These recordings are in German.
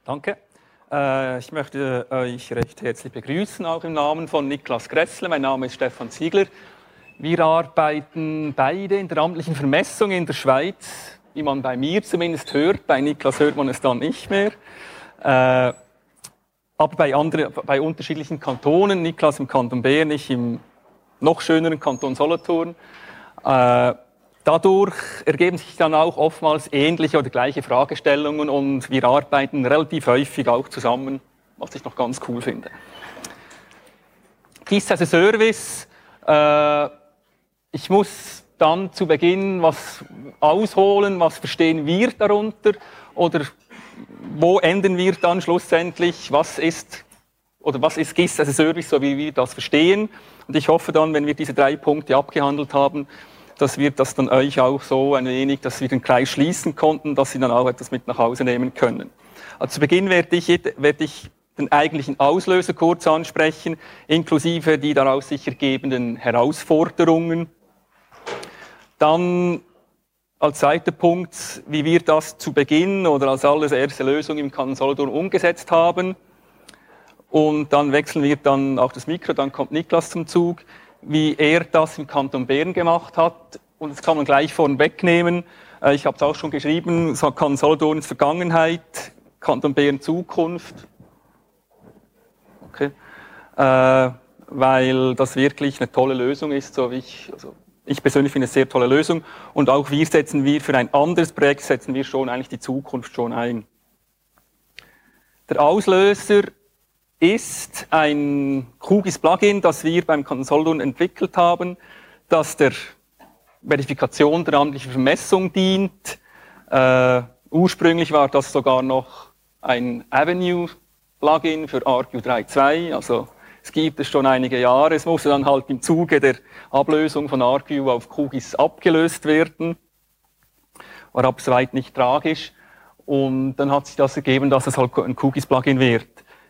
Danke. Ich möchte euch recht herzlich begrüßen, auch im Namen von Niklas Gressle. Mein Name ist Stefan Ziegler. Wir arbeiten beide in der amtlichen Vermessung in der Schweiz, wie man bei mir zumindest hört. Bei Niklas hört man es dann nicht mehr. Aber bei unterschiedlichen Kantonen, Niklas im Kanton Bern, ich im noch schöneren Kanton Solothurn. Dadurch ergeben sich dann auch oftmals ähnliche oder gleiche Fragestellungen und wir arbeiten relativ häufig auch zusammen, was ich noch ganz cool finde. GIS as a Service. Ich muss dann zu Beginn was ausholen, was verstehen wir darunter oder wo enden wir dann schlussendlich, was ist GIS as a Service, so wie wir das verstehen. Und ich hoffe dann, wenn wir diese 3 Punkte abgehandelt haben, dass wir das dann euch auch so ein wenig, dass wir den Kreis schließen konnten, dass Sie dann auch etwas mit nach Hause nehmen können. Also zu Beginn werde ich den eigentlichen Auslöser kurz ansprechen, inklusive die daraus sich ergebenden Herausforderungen. Dann als zweiter Punkt, wie wir das zu Beginn oder als allererste Lösung im Kanton Solothurn umgesetzt haben. Und dann wechseln wir dann auch das Mikro, dann kommt Niklas zum Zug, wie er das im Kanton Bern gemacht hat. Und das kann man gleich vornweg nehmen. Ich habe es auch schon geschrieben, Kanton Solothurn ist Vergangenheit, Kanton Bern Zukunft. Okay. Weil das wirklich eine tolle Lösung ist, ich persönlich finde es eine sehr tolle Lösung. Und auch für ein anderes Projekt setzen wir schon eigentlich die Zukunft schon ein. Der Auslöser ist ein QGIS-Plugin, das wir beim Kanton Solothurn entwickelt haben, das der Verifikation der amtlichen Vermessung dient. Ursprünglich war das sogar noch ein Avenue-Plugin für ArcView 3.2, also es gibt es schon einige Jahre. Es musste dann halt im Zuge der Ablösung von ArcView auf QGIS abgelöst werden. War aber soweit nicht tragisch. Und dann hat sich das ergeben, dass es halt ein QGIS-Plugin wird.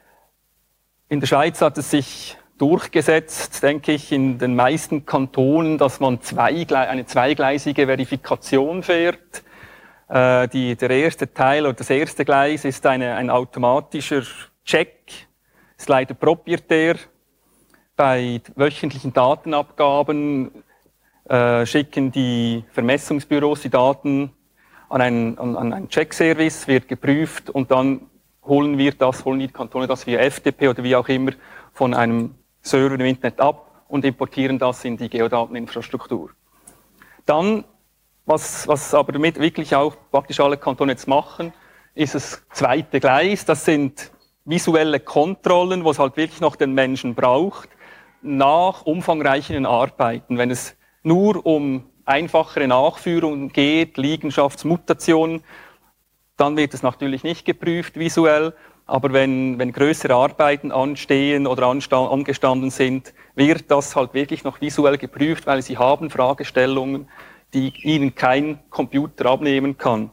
In der Schweiz hat es sich durchgesetzt, denke ich, in den meisten Kantonen, dass man eine zweigleisige Verifikation fährt. Der erste Teil oder das erste Gleis ist ein automatischer Check, ist leider proprietär. Bei wöchentlichen Datenabgaben schicken die Vermessungsbüros die Daten an einen Check-Service, wird geprüft und dann holen die Kantone das via FTP oder wie auch immer von einem Server im Internet ab und importieren das in die Geodateninfrastruktur. Dann, was aber damit wirklich auch praktisch alle Kantone jetzt machen, ist das zweite Gleis. Das sind visuelle Kontrollen, wo es halt wirklich noch den Menschen braucht, nach umfangreichen Arbeiten. Wenn es nur um einfachere Nachführungen geht, Liegenschaftsmutationen, dann wird es natürlich nicht geprüft visuell, aber wenn größere Arbeiten anstehen oder angestanden sind, wird das halt wirklich noch visuell geprüft, weil sie haben Fragestellungen, die ihnen kein Computer abnehmen kann.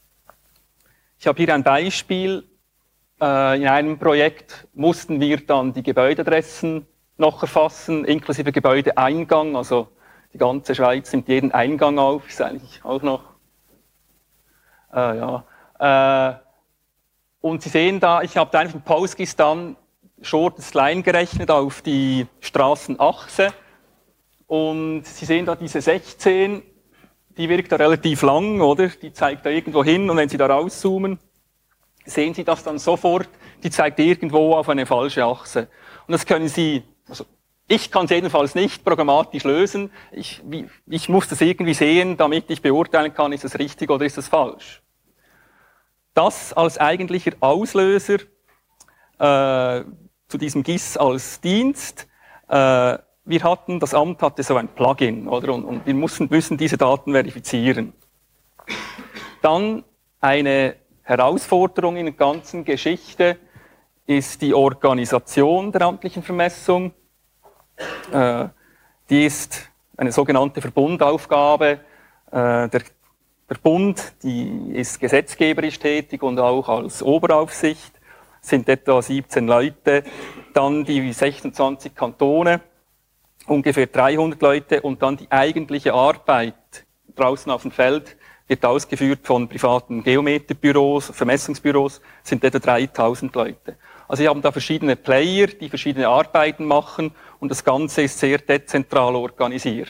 Ich habe hier ein Beispiel. In einem Projekt mussten wir dann die Gebäudeadressen noch erfassen, inklusive Gebäudeeingang, also die ganze Schweiz nimmt jeden Eingang auf, ist eigentlich auch noch, und Sie sehen da, ich habe da einfach im PostGIS dann Shortest Line gerechnet auf die Straßenachse und Sie sehen da diese 16, die wirkt da relativ lang, oder? Die zeigt da irgendwo hin und wenn Sie da rauszoomen, sehen Sie das dann sofort, die zeigt irgendwo auf eine falsche Achse. Und das können Sie, also ich kann es jedenfalls nicht programmatisch lösen. Ich muss das irgendwie sehen, damit ich beurteilen kann, ist es richtig oder ist es falsch. Das als eigentlicher Auslöser zu diesem GIS als Dienst. Das Amt hatte so ein Plugin, oder? Und wir müssen diese Daten verifizieren. Dann eine Herausforderung in der ganzen Geschichte ist die Organisation der amtlichen Vermessung. Die ist eine sogenannte Verbundaufgabe. Der Bund, die ist gesetzgeberisch tätig und auch als Oberaufsicht, sind etwa 17 Leute. Dann die 26 Kantone, ungefähr 300 Leute und dann die eigentliche Arbeit draußen auf dem Feld, wird ausgeführt von privaten Geometerbüros, Vermessungsbüros, sind etwa 3000 Leute. Also wir haben da verschiedene Player, die verschiedene Arbeiten machen und das Ganze ist sehr dezentral organisiert.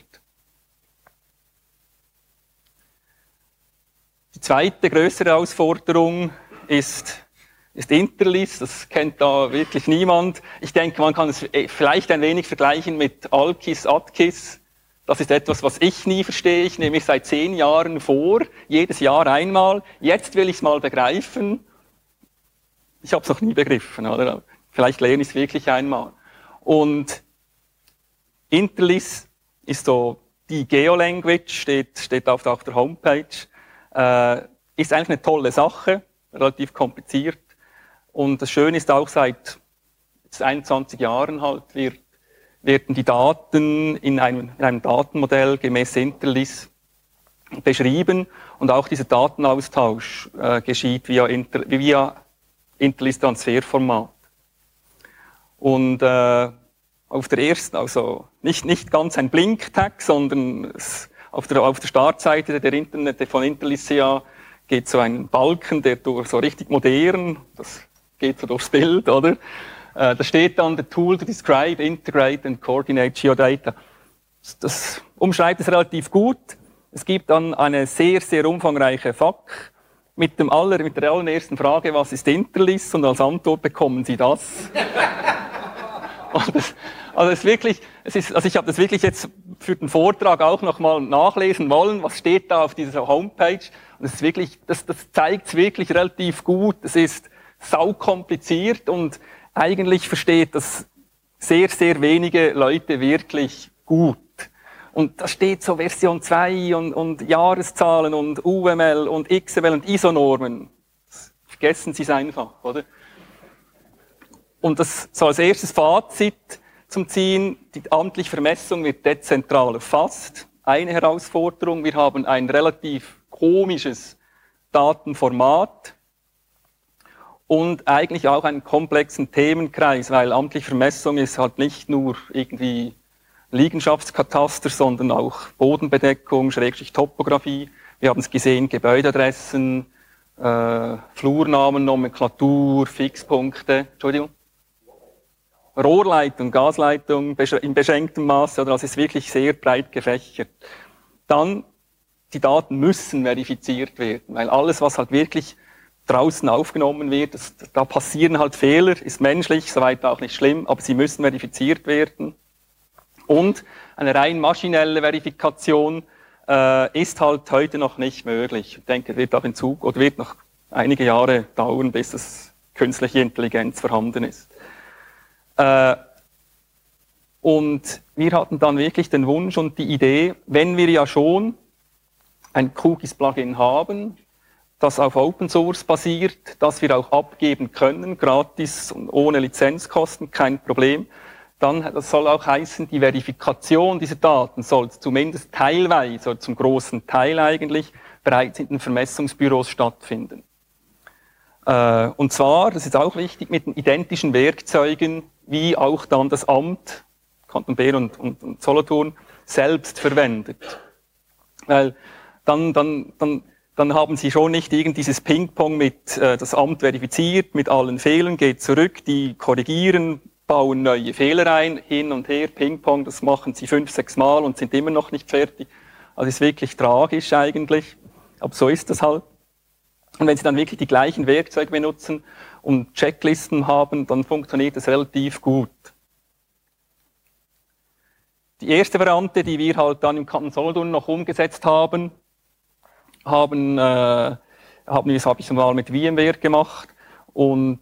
Die zweite größere Herausforderung ist Interlist. Das kennt da wirklich niemand. Ich denke, man kann es vielleicht ein wenig vergleichen mit Alkis, Atkis. Das ist etwas, was ich nie verstehe. Ich nehme mich seit 10 Jahren vor, jedes Jahr einmal. Jetzt will ich es mal begreifen. Ich habe es noch nie begriffen, oder? Vielleicht lerne ich es wirklich einmal. Und Interlist ist so die Geolanguage, steht auf der Homepage. Ist eigentlich eine tolle Sache, relativ kompliziert. Und das Schöne ist auch, seit 21 Jahren halt werden die Daten in einem Datenmodell gemäß Interlist beschrieben und auch dieser Datenaustausch geschieht via Interlist-Transferformat. Und auf der ersten, also nicht ganz ein Blink-Tag, sondern auf der Startseite von Interlist.ch geht so ein Balken, der so richtig modern, das geht so durchs Bild, oder? Da steht dann, the tool to describe, integrate and coordinate geodata. Das umschreibt es relativ gut. Es gibt dann eine sehr, sehr umfangreiche FAQ mit der allerersten Frage, was ist Interlist? Und als Antwort bekommen Sie das. Ich habe das wirklich jetzt für den Vortrag auch nochmal nachlesen wollen, was steht da auf dieser Homepage. Und es ist wirklich, das zeigt es wirklich relativ gut. Es ist saukompliziert und eigentlich versteht das sehr, sehr wenige Leute wirklich gut. Und da steht so Version 2 und Jahreszahlen und UML und XML und ISO-Normen. Vergessen Sie es einfach, oder? Und das so als erstes Fazit zum Ziehen, die amtliche Vermessung wird dezentral erfasst. Eine Herausforderung, wir haben ein relativ komisches Datenformat und eigentlich auch einen komplexen Themenkreis, weil amtliche Vermessung ist halt nicht nur irgendwie Liegenschaftskataster, sondern auch Bodenbedeckung, Schrägstrich Topographie. Wir haben es gesehen, Gebäudeadressen, Flurnamen, Nomenklatur, Fixpunkte, Rohrleitung, Gasleitung in beschränktem Maße, oder das ist wirklich sehr breit gefächert. Dann, die Daten müssen verifiziert werden, weil alles, was halt wirklich draußen aufgenommen wird, da passieren halt Fehler, ist menschlich, soweit auch nicht schlimm, aber sie müssen verifiziert werden. Und eine rein maschinelle Verifikation ist halt heute noch nicht möglich. Ich denke, wird auch wird noch einige Jahre dauern, bis es künstliche Intelligenz vorhanden ist. Und wir hatten dann wirklich den Wunsch und die Idee, wenn wir ja schon ein Cookies-Plugin haben, das auf Open Source basiert, das wir auch abgeben können, gratis und ohne Lizenzkosten, kein Problem, dann das soll auch heißen, die Verifikation dieser Daten soll zumindest teilweise, oder zum großen Teil eigentlich, bereits in den Vermessungsbüros stattfinden. Und zwar, das ist auch wichtig, mit den identischen Werkzeugen, wie auch dann das Amt, Kanton Bern und Solothurn, selbst verwendet. Weil dann haben Sie schon nicht dieses Ping-Pong mit das Amt verifiziert, mit allen Fehlern, geht zurück, die korrigieren, bauen neue Fehler ein, hin und her, Ping-Pong, das machen Sie 5, 6 Mal und sind immer noch nicht fertig. Also ist wirklich tragisch eigentlich, aber so ist das halt. Und wenn Sie dann wirklich die gleichen Werkzeuge benutzen und Checklisten haben, dann funktioniert das relativ gut. Die erste Variante, die wir halt dann im Kanton Solothurn noch umgesetzt habe ich mal mit VMware gemacht und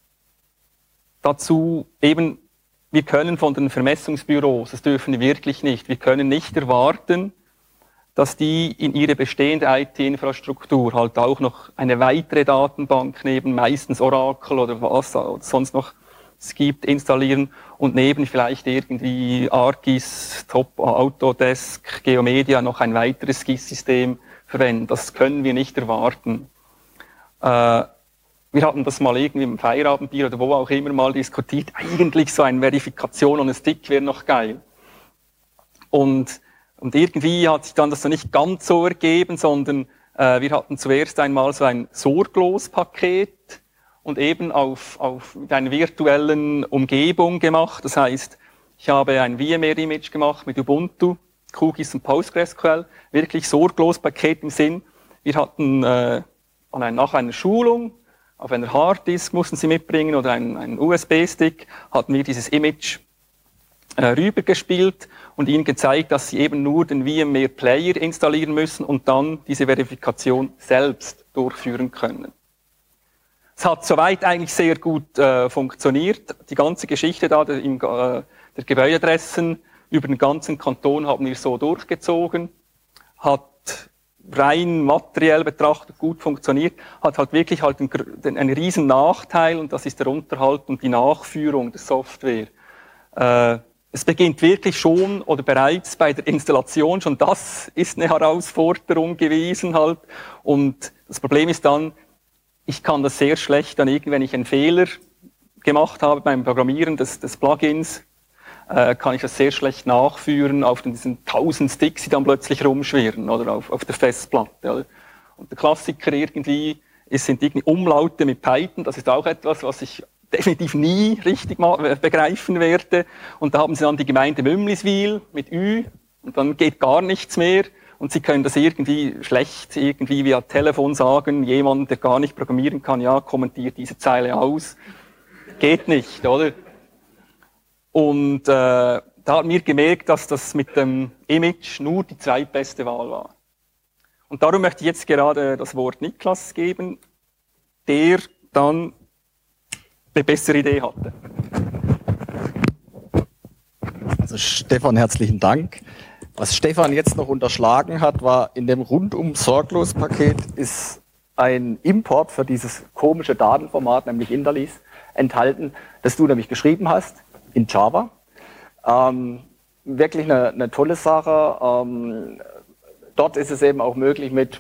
dazu eben, wir können von den Vermessungsbüros, das dürfen wir wirklich nicht, wir können nicht erwarten, dass die in ihre bestehende IT-Infrastruktur halt auch noch eine weitere Datenbank neben meistens Oracle oder was sonst noch es gibt, installieren und neben vielleicht irgendwie ArcGIS, Autodesk, Geomedia noch ein weiteres GIS-System verwenden. Das können wir nicht erwarten. Wir hatten das mal irgendwie im Feierabendbier oder wo auch immer mal diskutiert. Eigentlich so eine Verifikation on a Stick wäre noch geil. Und Und irgendwie hat sich dann das so nicht ganz so ergeben, sondern wir hatten zuerst einmal so ein Sorglos-Paket und eben auf einer virtuellen Umgebung gemacht. Das heißt, ich habe ein VMware-Image gemacht mit Ubuntu, Cookies und PostgreSQL, wirklich sorglos Paket im Sinn. Wir hatten nach einer Schulung auf einer Harddisk mussten sie mitbringen oder einen USB-Stick, hatten wir dieses Image rübergespielt und ihnen gezeigt, dass sie eben nur den VMware Player installieren müssen und dann diese Verifikation selbst durchführen können. Es hat soweit eigentlich sehr gut funktioniert. Die ganze Geschichte da der Gebäudeadressen über den ganzen Kanton haben wir so durchgezogen, hat rein materiell betrachtet gut funktioniert, hat halt wirklich halt einen riesen Nachteil und das ist der Unterhalt und die Nachführung der Software. Es beginnt wirklich schon oder bereits bei der Installation, schon das ist eine Herausforderung gewesen halt. Und das Problem ist dann, ich kann das sehr schlecht dann wenn ich einen Fehler gemacht habe beim Programmieren des Plugins, kann ich das sehr schlecht nachführen auf diesen 1000 Sticks, die dann plötzlich rumschwirren oder auf der Festplatte. Oder? Und der Klassiker irgendwie sind irgendwie Umlaute mit Python, das ist auch etwas, was ich definitiv nie richtig begreifen werde. Und da haben sie dann die Gemeinde Mümliswil mit Ü und dann geht gar nichts mehr. Und sie können das irgendwie schlecht via Telefon sagen, jemand, der gar nicht programmieren kann, ja, kommentiert diese Zeile aus. Geht nicht, oder? Und da haben wir gemerkt, dass das mit dem Image nur die zweitbeste Wahl war. Und darum möchte ich jetzt gerade das Wort Niklas geben, der dann eine bessere Idee hatte. Also Stefan, herzlichen Dank. Was Stefan jetzt noch unterschlagen hat, war in dem Rundum-Sorglos-Paket ist ein Import für dieses komische Datenformat, nämlich Interlease, enthalten, das du nämlich geschrieben hast in Java. Wirklich eine tolle Sache. Dort ist es eben auch möglich, mit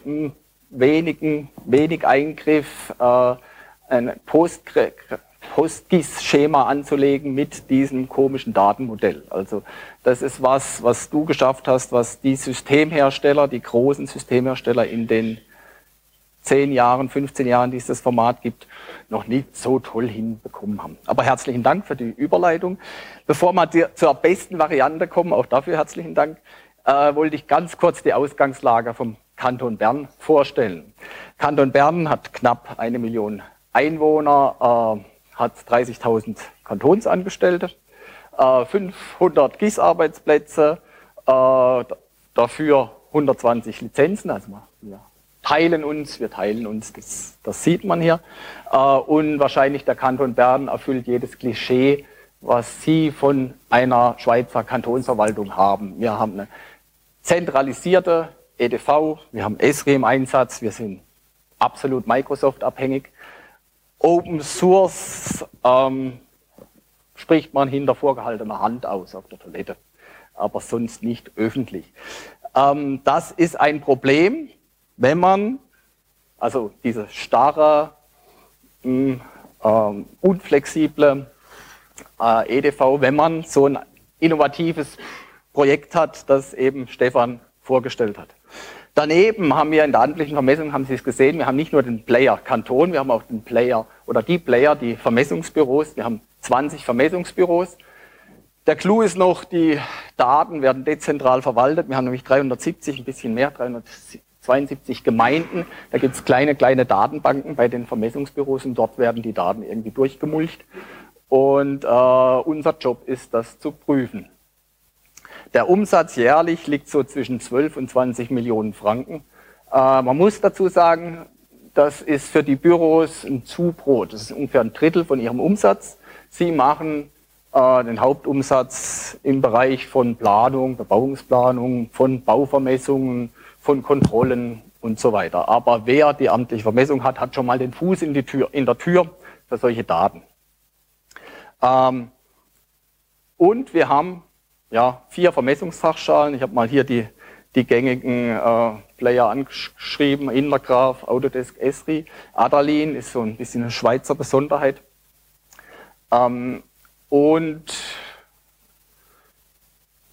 wenig Eingriff ein PostGIS-Schema anzulegen mit diesem komischen Datenmodell. Also das ist was du geschafft hast, was die Systemhersteller, die großen Systemhersteller in den 10 Jahren, 15 Jahren, die es das Format gibt, noch nicht so toll hinbekommen haben. Aber herzlichen Dank für die Überleitung. Bevor wir zur besten Variante kommen, auch dafür herzlichen Dank, wollte ich ganz kurz die Ausgangslage vom Kanton Bern vorstellen. Kanton Bern hat knapp 1 Million Einwohner, hat 30.000 Kantonsangestellte, 500 GIS-Arbeitsplätze, dafür 120 Lizenzen, also wir teilen uns, das sieht man hier. Und wahrscheinlich der Kanton Bern erfüllt jedes Klischee, was Sie von einer Schweizer Kantonsverwaltung haben. Wir haben eine zentralisierte EDV, wir haben Esri im Einsatz, wir sind absolut Microsoft-abhängig. Open Source spricht man hinter vorgehaltener Hand aus auf der Toilette, aber sonst nicht öffentlich. Das ist ein Problem, wenn man, also diese starre, unflexible EDV, wenn man so ein innovatives Projekt hat, das eben Stefan vorgestellt hat. Daneben haben wir in der amtlichen Vermessung, haben Sie es gesehen, wir haben nicht nur den Player Kanton, wir haben auch den Player oder die Player, die Vermessungsbüros. Wir haben 20 Vermessungsbüros. Der Clou ist noch, die Daten werden dezentral verwaltet. Wir haben nämlich 370, ein bisschen mehr, 372 Gemeinden. Da gibt es kleine Datenbanken bei den Vermessungsbüros und dort werden die Daten irgendwie durchgemulcht. Und unser Job ist, das zu prüfen. Der Umsatz jährlich liegt so zwischen 12 und 20 Millionen Franken. Man muss dazu sagen, das ist für die Büros ein Zubrot. Das ist ungefähr ein Drittel von ihrem Umsatz. Sie machen den Hauptumsatz im Bereich von Planung, Bebauungsplanung, von Bauvermessungen, von Kontrollen und so weiter. Aber wer die amtliche Vermessung hat, hat schon mal den Fuß in der Tür für solche Daten. Und wir haben 4 Vermessungsfachschalen. Ich habe mal hier die gängigen Player angeschrieben. Intergraph, Autodesk, Esri. Adalin ist so ein bisschen eine Schweizer Besonderheit.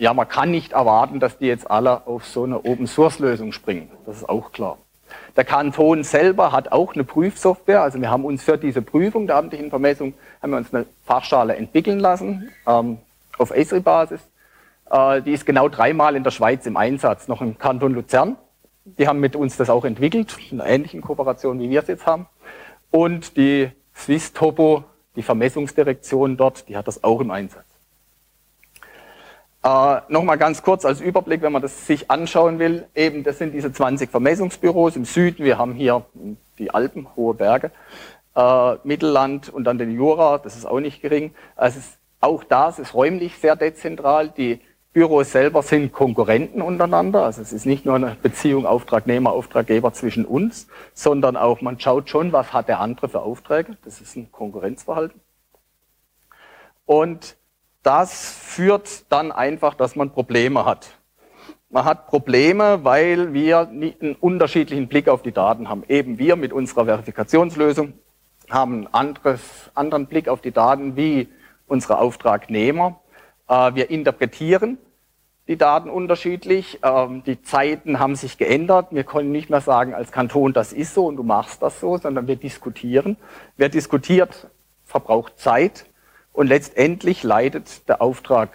ja, man kann nicht erwarten, dass die jetzt alle auf so eine Open-Source-Lösung springen. Das ist auch klar. Der Kanton selber hat auch eine Prüfsoftware. Also wir haben uns für diese Prüfung der amtlichen Vermessung haben wir uns eine Fachschale entwickeln lassen auf Esri-Basis. Die ist genau 3-mal in der Schweiz im Einsatz, noch im Kanton Luzern. Die haben mit uns das auch entwickelt, in einer ähnlichen Kooperation, wie wir es jetzt haben. Und die Swiss Topo, die Vermessungsdirektion dort, die hat das auch im Einsatz. Nochmal ganz kurz als Überblick, wenn man das sich anschauen will. Eben, das sind diese 20 Vermessungsbüros im Süden. Wir haben hier die Alpen, hohe Berge, Mittelland und dann den Jura, das ist auch nicht gering. Also auch das ist räumlich sehr dezentral. Die Büros selber sind Konkurrenten untereinander. Also es ist nicht nur eine Beziehung Auftragnehmer, Auftraggeber zwischen uns, sondern auch man schaut schon, was hat der andere für Aufträge. Das ist ein Konkurrenzverhalten. Und das führt dann einfach, dass man Probleme hat. Man hat Probleme, weil wir einen unterschiedlichen Blick auf die Daten haben. Eben wir mit unserer Verifikationslösung haben einen anderen Blick auf die Daten wie unsere Auftragnehmer. Wir interpretieren die Daten unterschiedlich. Die Zeiten haben sich geändert. Wir können nicht mehr sagen als Kanton, das ist so und du machst das so, sondern wir diskutieren. Wer diskutiert, verbraucht Zeit. Und letztendlich leidet der Auftragnehmer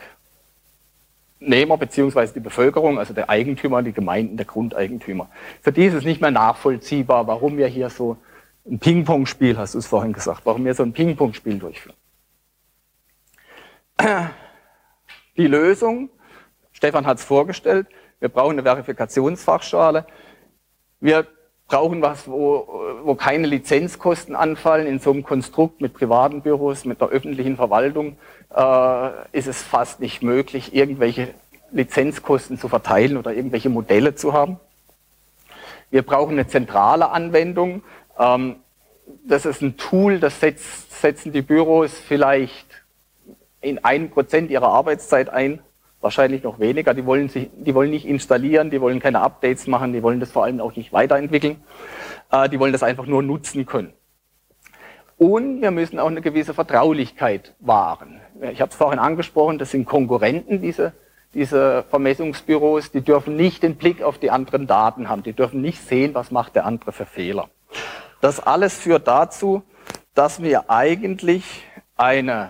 bzw. die Bevölkerung, also der Eigentümer, die Gemeinden, der Grundeigentümer. Für die ist es nicht mehr nachvollziehbar, warum wir hier so ein Ping-Pong-Spiel, hast du es vorhin gesagt, warum wir so ein Ping-Pong-Spiel durchführen. Die Lösung, Stefan hat es vorgestellt, wir brauchen eine Verifikationsfachschale. Wir brauchen was, wo keine Lizenzkosten anfallen. In so einem Konstrukt mit privaten Büros, mit der öffentlichen Verwaltung ist es fast nicht möglich, irgendwelche Lizenzkosten zu verteilen oder irgendwelche Modelle zu haben. Wir brauchen eine zentrale Anwendung. Das ist ein Tool, das setzen die Büros vielleicht in 1% ihrer Arbeitszeit ein. Wahrscheinlich noch weniger. Die wollen nicht installieren, die wollen keine Updates machen, die wollen das vor allem auch nicht weiterentwickeln. Die wollen das einfach nur nutzen können. Und wir müssen auch eine gewisse Vertraulichkeit wahren. Ich habe es vorhin angesprochen, das sind Konkurrenten, diese Vermessungsbüros, die dürfen nicht den Blick auf die anderen Daten haben, die dürfen nicht sehen, was macht der andere für Fehler. Das alles führt dazu, dass wir eigentlich eine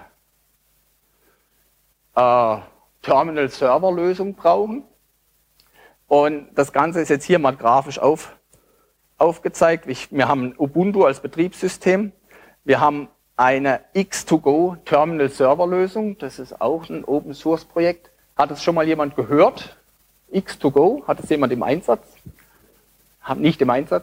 Terminal-Server-Lösung brauchen. Und das Ganze ist jetzt hier mal grafisch aufgezeigt. Wir haben Ubuntu als Betriebssystem. Wir haben eine X2Go Terminal-Server-Lösung. Das ist auch ein Open-Source-Projekt. Hat es schon mal jemand gehört? X2Go? Hat es jemand im Einsatz? Nicht im Einsatz.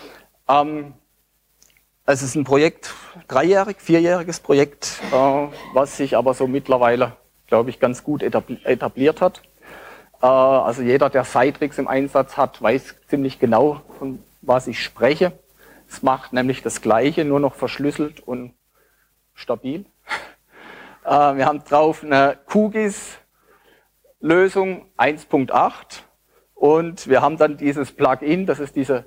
Es ist ein Projekt, 4-jähriges Projekt, was sich aber so mittlerweile, glaube ich, ganz gut etabliert hat. Also jeder, der Citrix im Einsatz hat, weiß ziemlich genau, von was ich spreche. Es macht nämlich das Gleiche, nur noch verschlüsselt und stabil. Wir haben drauf eine QGIS-Lösung 1.8 und wir haben dann dieses Plugin, das ist diese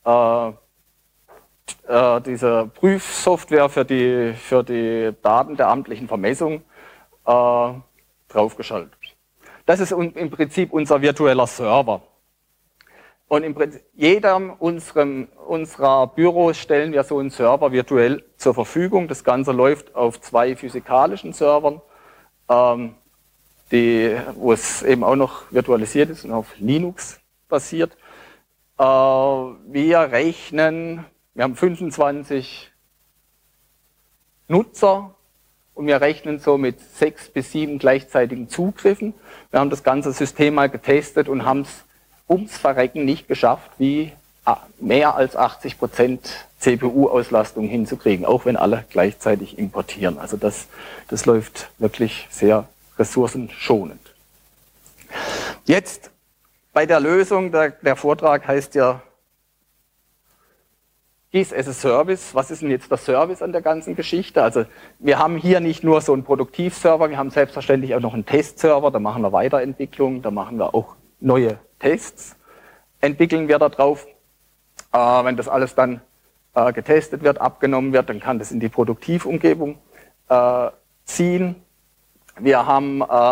Prüfsoftware für die Daten der amtlichen Vermessung draufgeschaltet. Das ist im Prinzip unser virtueller Server. Und im Prinzip jedem unserer Büros stellen wir so einen Server virtuell zur Verfügung. Das Ganze läuft auf 2 physikalischen Servern, wo es eben auch noch virtualisiert ist und auf Linux basiert. Wir haben 25 Nutzer und wir rechnen so mit 6 bis 7 gleichzeitigen Zugriffen. Wir haben das ganze System mal getestet und haben es ums Verrecken nicht geschafft, wie mehr als 80% CPU-Auslastung hinzukriegen, auch wenn alle gleichzeitig importieren. Also das läuft wirklich sehr ressourcenschonend. Jetzt bei der Lösung, der Vortrag heißt ja GIS as a Service. Was ist denn jetzt der Service an der ganzen Geschichte? Also wir haben hier nicht nur so einen Produktivserver, wir haben selbstverständlich auch noch einen Testserver, da machen wir Weiterentwicklung, da machen wir auch neue Tests, entwickeln wir da drauf. Wenn das alles dann getestet wird, abgenommen wird, dann kann das in die Produktivumgebung ziehen. Wir haben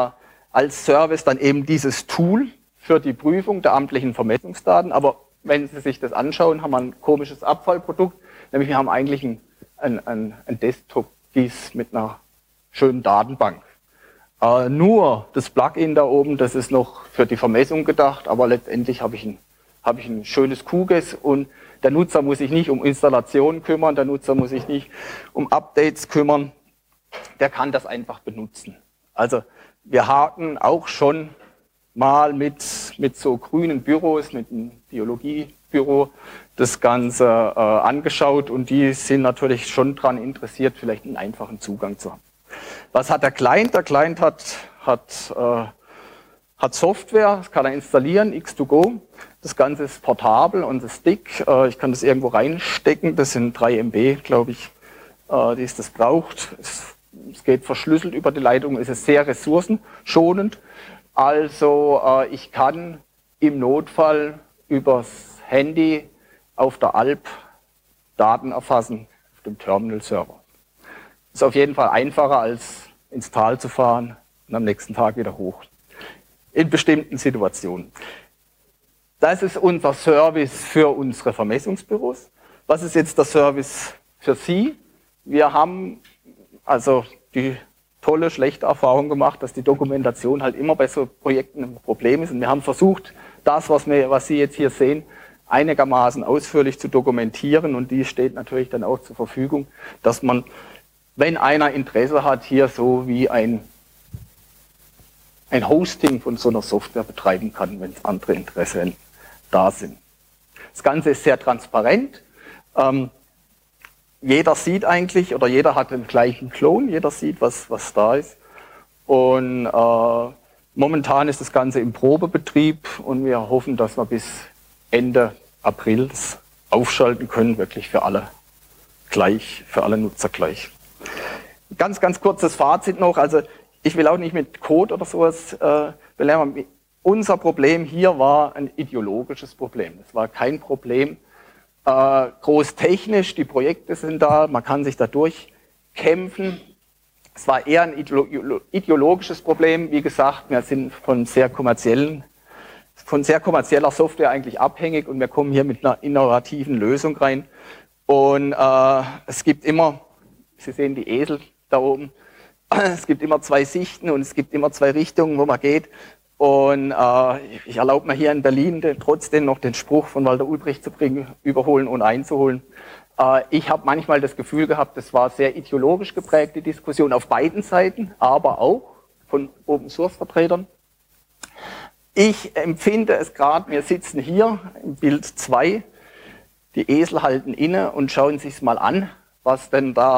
als Service dann eben dieses Tool für die Prüfung der amtlichen Vermessungsdaten. Aber wenn Sie sich das anschauen, haben wir ein komisches Abfallprodukt, nämlich wir haben eigentlich ein Desktop-GIS mit einer schönen Datenbank. Nur das Plugin da oben, das ist noch für die Vermessung gedacht, aber letztendlich habe ich ein schönes QGIS und der Nutzer muss sich nicht um Installationen kümmern, der Nutzer muss sich nicht um Updates kümmern, der kann das einfach benutzen. Also wir hatten auch schon mal mit so grünen Büros, mit einem Biologiebüro das Ganze angeschaut und die sind natürlich schon daran interessiert, vielleicht einen einfachen Zugang zu haben. Was hat der Client? Der Client hat Software, das kann er installieren, X2Go. Das Ganze ist portabel und das Stick, ich kann das irgendwo reinstecken, das sind 3 MB, glaube ich, die es das braucht. Es geht verschlüsselt über die Leitung, es ist sehr ressourcenschonend. Also ich kann im Notfall übers Handy auf der Alp Daten erfassen auf dem Terminal-Server. Ist auf jeden Fall einfacher, als ins Tal zu fahren und am nächsten Tag wieder hoch. In bestimmten Situationen. Das ist unser Service für unsere Vermessungsbüros. Was ist jetzt der Service für Sie? Wir haben also die tolle, schlechte Erfahrung gemacht, dass die Dokumentation halt immer bei so Projekten ein Problem ist. Und wir haben versucht, das, was Sie jetzt hier sehen, einigermaßen ausführlich zu dokumentieren. Und die steht natürlich dann auch zur Verfügung, dass man, wenn einer Interesse hat, hier so wie ein Hosting von so einer Software betreiben kann, wenn es andere Interessen da sind. Das Ganze ist sehr transparent. Jeder sieht eigentlich, oder jeder hat den gleichen Klon, jeder sieht, was da ist. Und momentan ist das Ganze im Probebetrieb und wir hoffen, dass wir bis Ende April das aufschalten können, wirklich für alle gleich, für alle Nutzer gleich. Ganz kurzes Fazit noch, also ich will auch nicht mit Code oder sowas belämmern. Unser Problem hier war ein ideologisches Problem. Es war kein Problem groß technisch, die Projekte sind da, man kann sich da durchkämpfen. Es war eher ein ideologisches Problem. Wie gesagt, wir sind von sehr kommerzieller Software eigentlich abhängig und wir kommen hier mit einer innovativen Lösung rein. Und es gibt immer, Sie sehen die Esel da oben, es gibt immer 2 Sichten und es gibt immer 2 Richtungen, wo man geht. Und ich erlaube mir hier in Berlin trotzdem noch den Spruch von Walter Ulbricht zu bringen, überholen und einzuholen. Ich habe manchmal das Gefühl gehabt, das war sehr ideologisch geprägt, die Diskussion auf beiden Seiten, aber auch von Open-Source-Vertretern. Ich empfinde es gerade, wir sitzen hier im Bild 2, die Esel halten inne und schauen sich mal an, was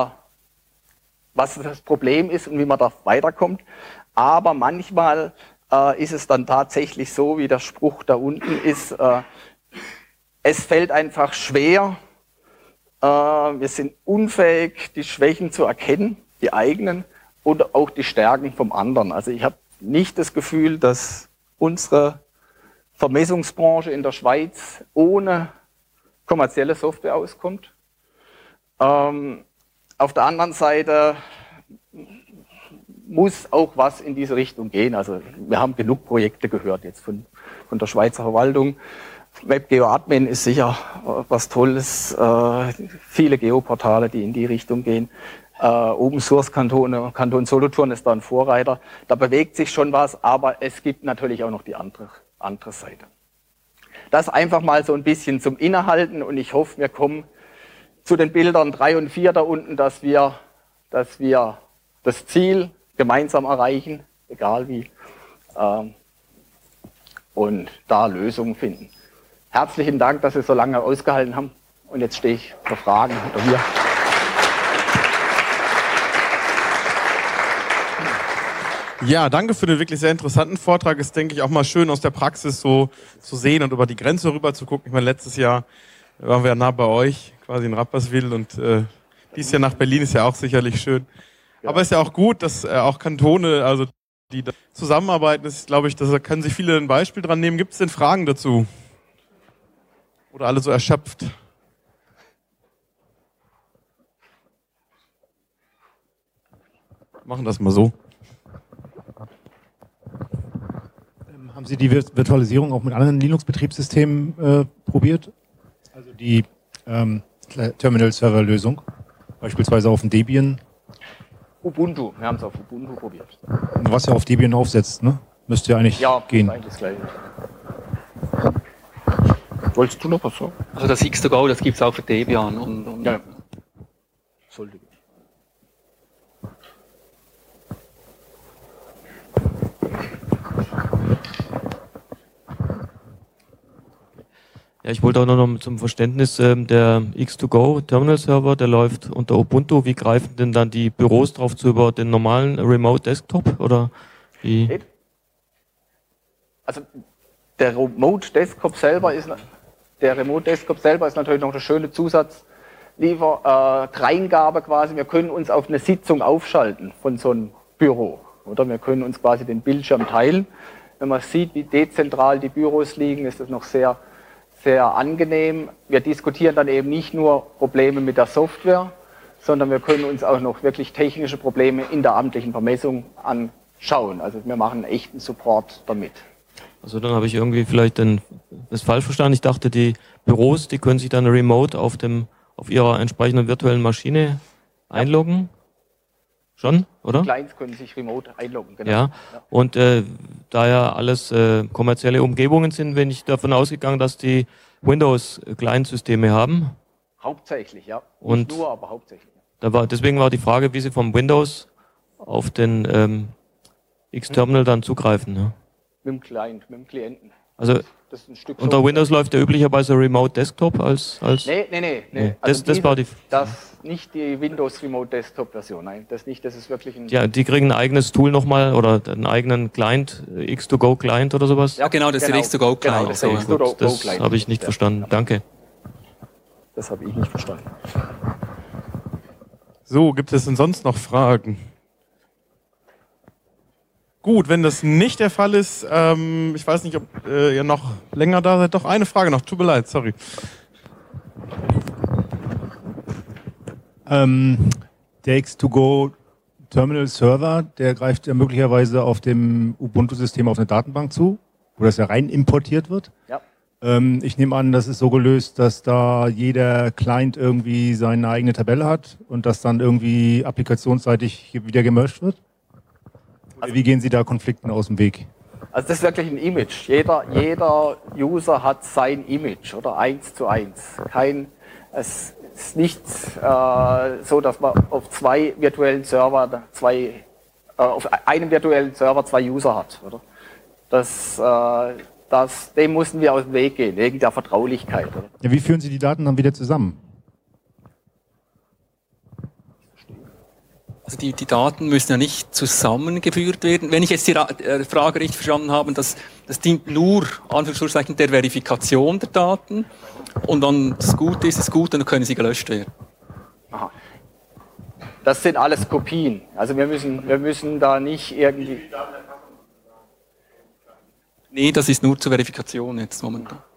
das Problem ist und wie man da weiterkommt. Aber manchmal ist es dann tatsächlich so, wie der Spruch da unten ist, es fällt einfach schwer, wir sind unfähig, die Schwächen zu erkennen, die eigenen, oder auch die Stärken vom anderen. Also ich habe nicht das Gefühl, dass unsere Vermessungsbranche in der Schweiz ohne kommerzielle Software auskommt. Auf der anderen Seite muss auch was in diese Richtung gehen. Also wir haben genug Projekte gehört jetzt von der Schweizer Verwaltung. WebGeoAdmin ist sicher was Tolles. Viele Geoportale, die in die Richtung gehen. Open Source Kanton Solothurn ist da ein Vorreiter. Da bewegt sich schon was, aber es gibt natürlich auch noch die andere Seite. Das einfach mal so ein bisschen zum Innehalten und ich hoffe, wir kommen zu den Bildern 3 und 4 da unten, dass wir das Ziel gemeinsam erreichen, egal wie, und da Lösungen finden. Herzlichen Dank, dass Sie so lange ausgehalten haben und jetzt stehe ich für Fragen oder wir. Ja, danke für den wirklich sehr interessanten Vortrag. Ist, denke ich, auch mal schön aus der Praxis so zu sehen und über die Grenze rüber zu gucken. Ich meine, letztes Jahr waren wir ja nah bei euch, quasi in Rapperswil und dieses Jahr nach Berlin ist ja auch sicherlich schön. Ja. Aber es ist ja auch gut, dass auch Kantone, also die da zusammenarbeiten, ist, glaube ich, da können sich viele ein Beispiel dran nehmen. Gibt es denn Fragen dazu? Oder alle so erschöpft? Machen das mal so. Haben Sie die Virtualisierung auch mit anderen Linux-Betriebssystemen probiert? Also die Terminal-Server-Lösung, beispielsweise auf dem Debian? Ubuntu, wir haben es auf Ubuntu probiert. Was ja auf Debian aufsetzt, ne? Müsste ja eigentlich gehen. Ja, eigentlich das Gleiche. Wolltest du noch was sagen? Also das X2Go, das gibt es auch für Debian. Und Ja. Sollte gehen. Ja, ich wollte auch noch zum Verständnis, der X2Go Terminal Server, der läuft unter Ubuntu. Wie greifen denn dann die Büros drauf zu, über den normalen Remote Desktop oder wie? Also der Remote Desktop selber ist natürlich noch eine schöne Dreingabe quasi. Wir können uns auf eine Sitzung aufschalten von so einem Büro. Oder wir können uns quasi den Bildschirm teilen. Wenn man sieht, wie dezentral die Büros liegen, ist das noch sehr, sehr angenehm. Wir diskutieren dann eben nicht nur Probleme mit der Software, sondern wir können uns auch noch wirklich technische Probleme in der amtlichen Vermessung anschauen. Also wir machen einen echten Support damit. Also dann habe ich irgendwie vielleicht das falsch verstanden. Ich dachte, die Büros, die können sich dann remote auf ihrer entsprechenden virtuellen Maschine einloggen. Schon, oder? Die Clients können sich remote einloggen, genau. Ja, und da ja alles kommerzielle Umgebungen sind, bin ich davon ausgegangen, dass die Windows-Client-Systeme haben. Hauptsächlich, ja. Und nicht nur, aber hauptsächlich. Deswegen war die Frage, wie Sie vom Windows auf den X-Terminal dann zugreifen. Ne? Mit dem Client, mit dem Klienten. Also das ist ein Stück unter Windows läuft ja üblicherweise Remote Desktop als Nee. Also das nicht die Windows Remote Desktop Version, nein, das nicht, das ist wirklich ein... Ja, die kriegen ein eigenes Tool nochmal oder einen eigenen Client, X2Go Client oder sowas? Ja, genau, das ist der X2Go Client. Genau, das ist der X2Go Das Client. habe ich nicht verstanden. Danke. Das habe ich nicht verstanden. So, gibt es denn sonst noch Fragen? Gut, wenn das nicht der Fall ist, ich weiß nicht, ob ihr noch länger da seid. Doch, eine Frage noch, tut mir leid, sorry. Der X2Go Terminal Server, der greift ja möglicherweise auf dem Ubuntu-System auf eine Datenbank zu, wo das ja rein importiert wird. Ja. Ich nehme an, das ist so gelöst, dass da jeder Client irgendwie seine eigene Tabelle hat und das dann irgendwie applikationsseitig wieder gemerged wird. Also, wie gehen Sie da Konflikten aus dem Weg? Also das ist wirklich ein Image. Jeder User hat sein Image oder 1:1. Es ist nicht so, dass man auf einem virtuellen Server zwei User hat. Oder? Dem mussten wir aus dem Weg gehen, wegen der Vertraulichkeit. Oder? Ja, wie führen Sie die Daten dann wieder zusammen? Also die Daten müssen ja nicht zusammengeführt werden. Wenn ich jetzt die Frage richtig verstanden habe, das dient nur Anführungszeichen der Verifikation der Daten und dann das Gute ist es gut und dann können sie gelöscht werden. Aha. Das sind alles Kopien. Also wir müssen da nicht irgendwie... Nee, das ist nur zur Verifikation jetzt momentan.